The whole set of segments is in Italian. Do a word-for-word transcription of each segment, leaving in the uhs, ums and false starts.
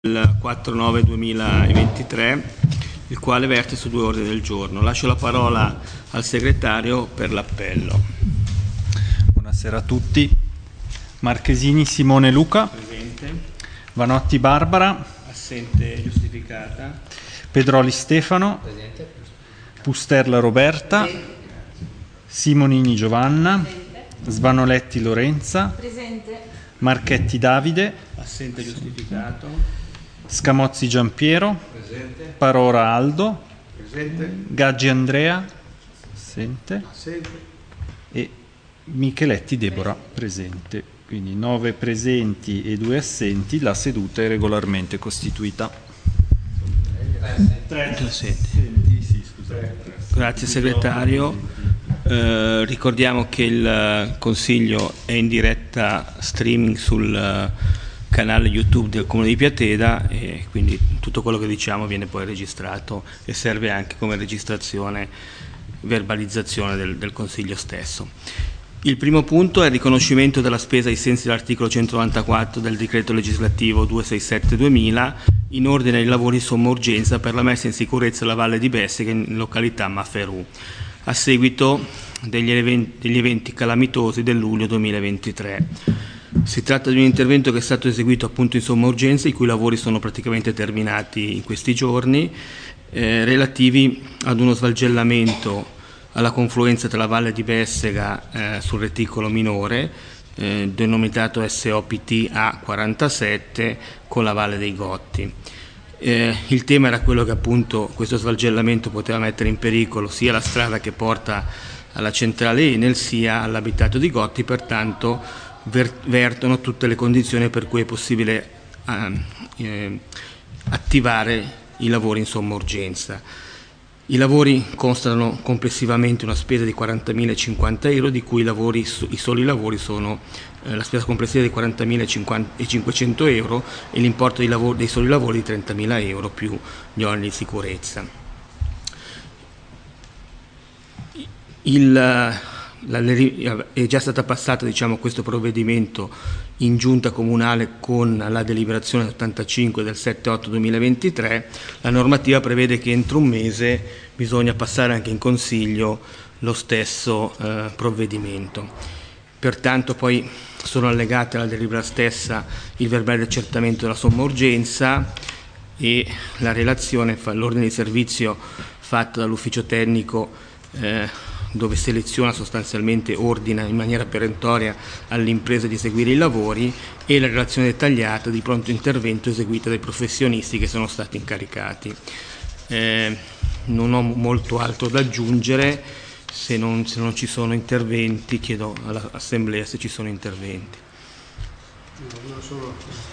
Il quattro nove duemilaventitré, il quale verte su due ordini del giorno. Lascio la parola al segretario per l'appello. Buonasera a tutti. Marchesini Simone Luca. Presente. Vanotti Barbara. Assente giustificata. Pedroli Stefano. Presente. Pusterla Roberta. Presente. Simonini Giovanna. Presente. Svanoletti Lorenza. Presente. Marchetti Davide. Assente giustificato. Scamozzi Giampiero. Presente. Parora Aldo. Presente. Gaggi Andrea. Assente. Assente. E Micheletti Deborah presente. Quindi nove presenti e due assenti. La seduta è regolarmente costituita. Tre assenti. Sì, scusate. Grazie segretario. Eh, ricordiamo che il Consiglio è in diretta streaming sul canale YouTube del Comune di Piateda e quindi tutto quello che diciamo viene poi registrato e serve anche come registrazione, verbalizzazione del, del Consiglio stesso. Il primo punto è il riconoscimento della spesa ai sensi dell'articolo centonovantaquattro del decreto legislativo duecentosessantasette duemila in ordine ai lavori di somma urgenza per la messa in sicurezza della Valle di Bessega in località Maferù, a seguito degli eventi, degli eventi calamitosi del luglio duemilaventitré. Si tratta di un intervento che è stato eseguito appunto in somma urgenza, i cui lavori sono praticamente terminati in questi giorni, eh, relativi ad uno svalgellamento alla confluenza tra la Valle di Bessega eh, sul reticolo minore, eh, denominato S O P T A quarantasette, con la Valle dei Gotti. Eh, il tema era quello che appunto questo svalgellamento poteva mettere in pericolo sia la strada che porta alla centrale Enel sia all'abitato di Gotti, pertanto vertono tutte le condizioni per cui è possibile eh, eh, attivare i lavori in somma urgenza. I lavori constano complessivamente una spesa di quarantamilacinquanta euro, di cui i, lavori, i soli lavori sono eh, la spesa complessiva di quarantamilacinquecento euro e l'importo dei, lavori, dei soli lavori di trentamila euro più gli oneri di sicurezza. Il, La, è già stata passata diciamo, questo provvedimento in giunta comunale con la deliberazione ottantacinque del sette otto duemilaventitré. La normativa prevede che entro un mese bisogna passare anche in Consiglio lo stesso eh, provvedimento. Pertanto poi sono allegate alla delibera stessa il verbale di accertamento della somma urgenza e la relazione, l'ordine di servizio fatto dall'ufficio tecnico eh, dove seleziona sostanzialmente, ordina in maniera perentoria alle imprese di eseguire i lavori, e la relazione dettagliata di pronto intervento eseguita dai professionisti che sono stati incaricati. Eh, non ho molto altro da aggiungere, se non, se non ci sono interventi chiedo all'Assemblea se ci sono interventi. No, solo...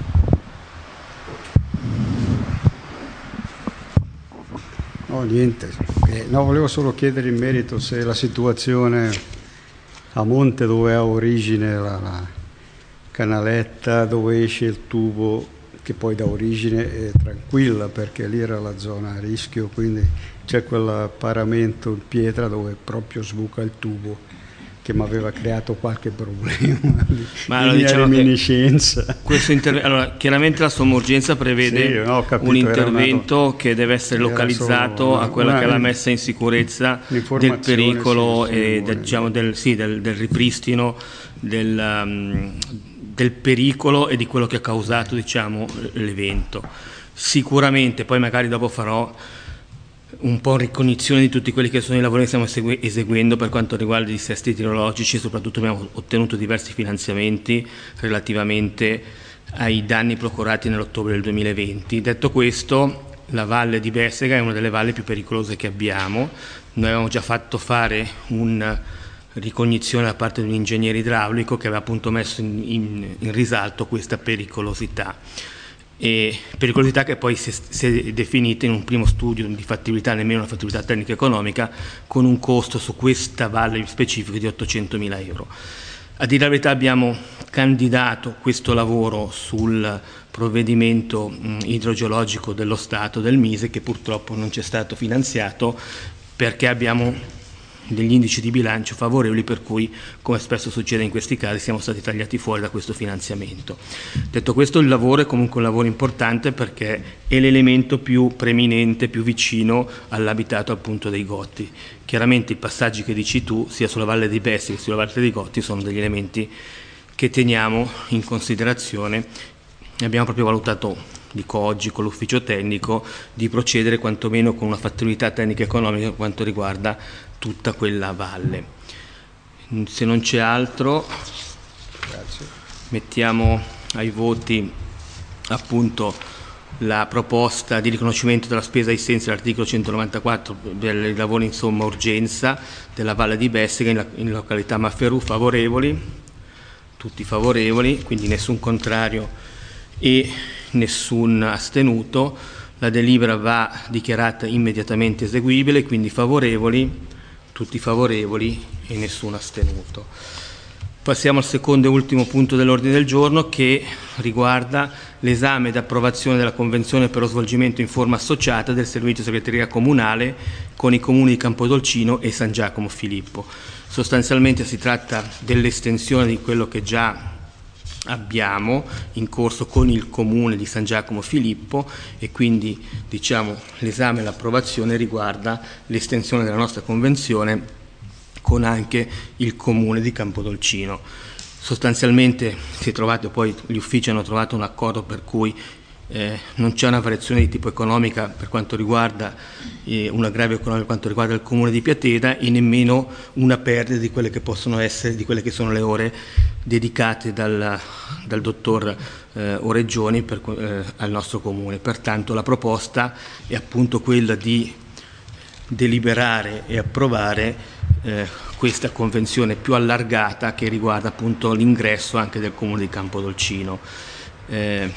No, niente. Eh, no, volevo solo chiedere in merito se la situazione a monte dove ha origine la, la canaletta, dove esce il tubo che poi dà origine, è tranquilla, perché lì era la zona a rischio, quindi c'è quel paramento in pietra dove proprio sbuca il tubo, che mi aveva creato qualche problema di, Ma di diciamo reminiscenza. Questo interve- allora, chiaramente la somma urgenza prevede Sì, no, capito, un intervento una... che deve essere localizzato una, a quella una, che è la messa in sicurezza del pericolo, sì, sì, e del, diciamo, del, sì, del, del ripristino del, um, del pericolo e di quello che ha causato diciamo, l'evento. Sicuramente poi magari dopo farò un po' ricognizione di tutti quelli che sono i lavori che stiamo esegu- eseguendo per quanto riguarda i dissesti idrologici. Soprattutto abbiamo ottenuto diversi finanziamenti relativamente ai danni procurati nell'ottobre del duemilaventi. Detto questo, la Valle di Bessega è una delle valli più pericolose che abbiamo. Noi avevamo già fatto fare una ricognizione da parte di un ingegnere idraulico che aveva appunto messo in, in, in risalto questa pericolosità. E pericolosità che poi si è, si è definita in un primo studio di fattibilità, nemmeno una fattibilità tecnica economica, con un costo su questa valle specifica di ottocentomila euro. A dire la verità abbiamo candidato questo lavoro sul provvedimento mh, idrogeologico dello Stato, del Mise, che purtroppo non ci è stato finanziato perché abbiamo degli indici di bilancio favorevoli, per cui, come spesso succede in questi casi, siamo stati tagliati fuori da questo finanziamento. Detto questo, il lavoro è comunque un lavoro importante perché è l'elemento più preminente, più vicino all'abitato appunto dei Gotti. Chiaramente i passaggi che dici tu, sia sulla Valle dei Bessi che sulla Valle dei Gotti, sono degli elementi che teniamo in considerazione e abbiamo proprio valutato, dico oggi con l'ufficio tecnico, di procedere quantomeno con una fattibilità tecnica e economica per quanto riguarda tutta quella valle. Se non c'è altro, Grazie. mettiamo ai voti appunto la proposta di riconoscimento della spesa ai sensi dell'articolo centonovantaquattro dei lavori in somma urgenza della Valle di Bessega in, in località Mafferù. Favorevoli? Tutti favorevoli, quindi nessun contrario e nessun astenuto. La delibera va dichiarata immediatamente eseguibile, quindi favorevoli, tutti favorevoli e nessun astenuto. Passiamo al secondo e ultimo punto dell'ordine del giorno, che riguarda l'esame ed approvazione della convenzione per lo svolgimento in forma associata del servizio segreteria comunale con i comuni di Campodolcino e San Giacomo Filippo. Sostanzialmente si tratta dell'estensione di quello che già abbiamo in corso con il comune di San Giacomo Filippo, e quindi diciamo l'esame e l'approvazione riguarda l'estensione della nostra convenzione con anche il comune di Campodolcino. Sostanzialmente si è trovato, poi gli uffici hanno trovato un accordo per cui eh, non c'è una variazione di tipo economica per quanto riguarda eh, un aggravio economico per quanto riguarda il comune di Piateda, e nemmeno una perdita di quelle che possono essere, di quelle che sono le ore dedicate dal, dal dottor eh, Oreggioni per, eh, al nostro comune. Pertanto la proposta è appunto quella di deliberare e approvare eh, questa convenzione più allargata che riguarda appunto l'ingresso anche del comune di Campodolcino. Eh,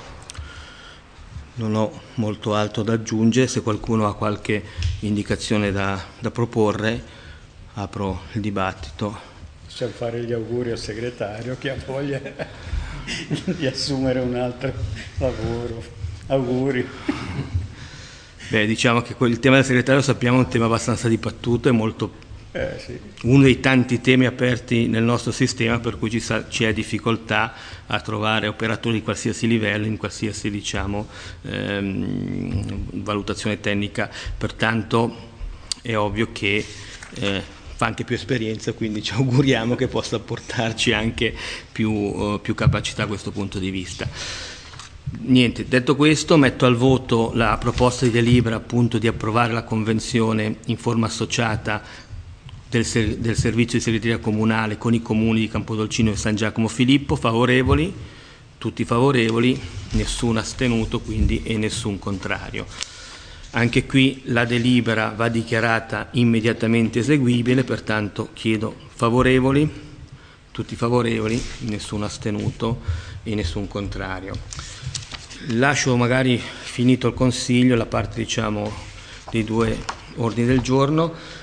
non ho molto altro da aggiungere. Se qualcuno ha qualche indicazione da, da proporre, apro il dibattito. Possiamo fare gli auguri al segretario che ha voglia di assumere un altro lavoro. Auguri. Beh, diciamo che il tema del segretario sappiamo è un tema abbastanza dibattuto e molto Eh, sì. uno dei tanti temi aperti nel nostro sistema, per cui ci sa, c'è difficoltà a trovare operatori di qualsiasi livello in qualsiasi diciamo ehm, valutazione tecnica. Pertanto è ovvio che eh, fa anche più esperienza, quindi ci auguriamo che possa portarci anche più, uh, più capacità a questo punto di vista. Niente, detto questo, metto al voto la proposta di delibera appunto di approvare la convenzione in forma associata del, ser- del servizio di segreteria comunale con i comuni di Campodolcino e San Giacomo Filippo. Favorevoli? Tutti favorevoli, nessun astenuto quindi e nessun contrario. Anche qui la delibera va dichiarata immediatamente eseguibile, pertanto chiedo favorevoli, tutti favorevoli, nessun astenuto e nessun contrario. Lascio magari finito il consiglio la parte diciamo dei due ordini del giorno.